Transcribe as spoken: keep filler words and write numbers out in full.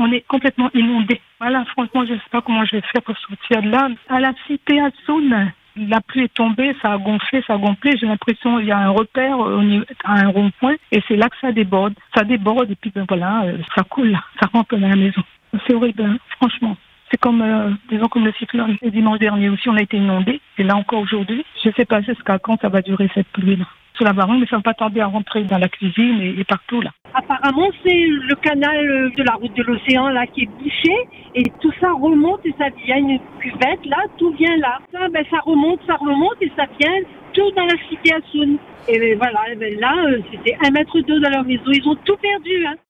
on est complètement inondé. Voilà, franchement, je ne sais pas comment je vais faire pour sortir de là. À la cité à Saône, la pluie est tombée, ça a gonflé, ça a gonflé. J'ai l'impression qu'il y a un repère au niveau, à un rond-point et c'est là que ça déborde. Ça déborde et puis ben voilà, euh, ça coule, ça rentre dans la maison. C'est horrible, hein, franchement. C'est comme, euh, disons, comme le cyclone. Le dimanche dernier aussi, on a été inondés. Et là encore aujourd'hui, je ne sais pas jusqu'à quand ça va durer cette pluie-là. Sur la Baronne, mais ça ne va pas tarder à rentrer dans la cuisine et, et partout là. Apparemment, c'est le canal de la route de l'océan là qui est bouché et tout ça remonte et ça vient une cuvette là, tout vient là. Ça, ben, ça remonte, ça remonte et ça vient tout dans la cité à Saône. Et ben, voilà, ben, là, c'était un mètre d'eau dans leur maison. Ils ont tout perdu, hein.